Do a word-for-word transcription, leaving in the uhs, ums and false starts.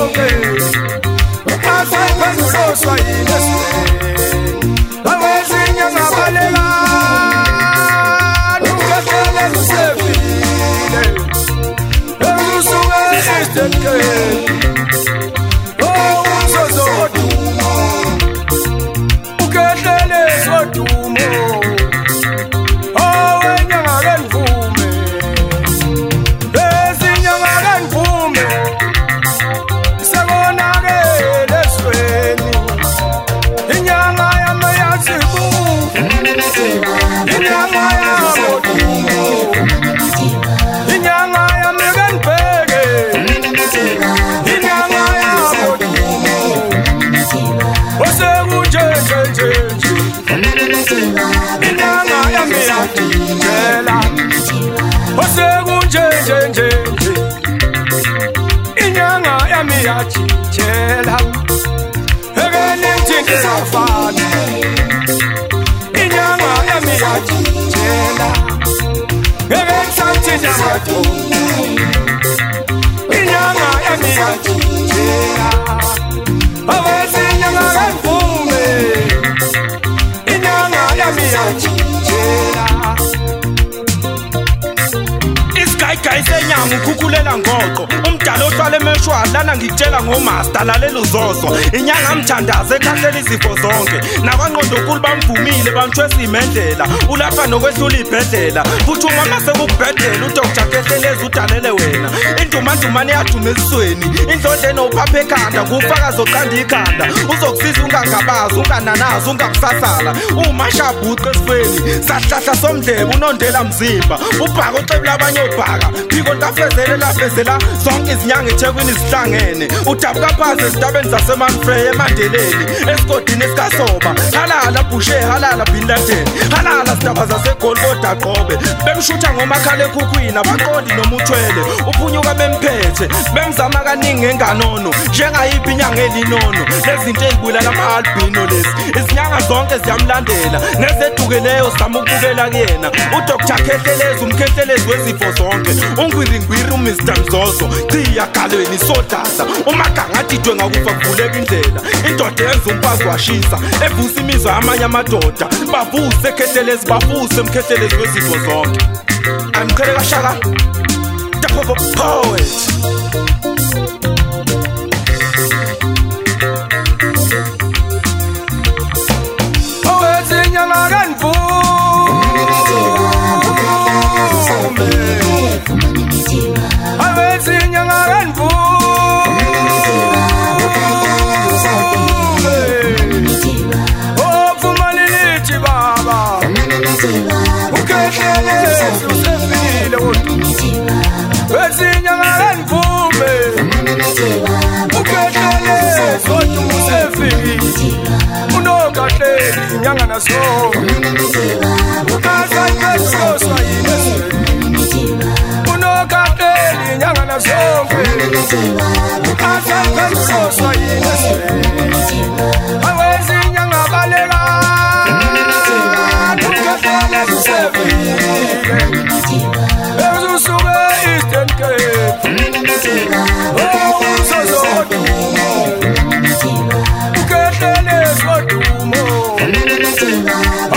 sonke ukasayiphenduloswa yilesweni awezinyanga balela nukatele lusefile elusuke Eastern Cape oh umsozo odumo ukatele sodumo oh wenyanga kenvume ezinyanga kenvume inyanga yami yachitshela ekene ngitisafana inyanga yami yachitshela ekene santina mato inyanga yami yachitshela awezi inyanga kenvume inyanga yami yachitshela Guy senyanga ukukhulela ngoqo umdala ohlala emeshwa lana ngikutshela ngomaster lalela uzozo inyanga amthandaze ekhathela izifo zonke nakwangqondo nkulu bamvumile bamthwesa imendlela ulapha nokwehlula ibhedlela futhi umama sekubhedlela uDoctor Kehlelezi udalele wena indumandumane yadume esisweni indlondleni uphapha ekhanda kufaka zoqanda ikhanda uzokusiza ungangabazi ungananazi ungakusasala umashabhuqe esifweni sahlahla somdlebe unondela mzimba ubhaka ocebula abanye obhaka phiko ntafezele lafezela zonke izinyanga eThekwini zihlangene udabuka phansi ezitabeni zaseManfrey eMandeleni esigodini esikasoba halala bushe halala bin Laden halala sidaba zaseGolgotha qobe bemshutha ngomakhala ekhukhwini abaqondi nomuthwele uphunyuka bemphethe bemzama kaningi ngenganono njengayiphi inyanga elinono lezinto ezibulala ama-albino lezi izinyanga zonke ziyamlandela nezedukeleyo zama ukubukela kuyena uDoctor Kehlelezi umkhehlelezi wezifo zonke ungwiringwiri uMister Mzozo chiya galweni sodasa umaganga adidwe ngakufa kuvuleka indlela indoda yenza umpazi washisa evusa imizwa yamanye amadoda bavuse Kehlelezi bavuse umkhehlelezi wezifo zonke amkheleka shaka the poet owezinyanga kenvume Nyanga na so ukasayiphenduloswa yilesweni unokateli nyanga na so ukasayiphenduloswa yilesweni awezi nyanga balela ukatele lusefile ezusuke Eastern Cape oh umsozo odumo ukatele sodumo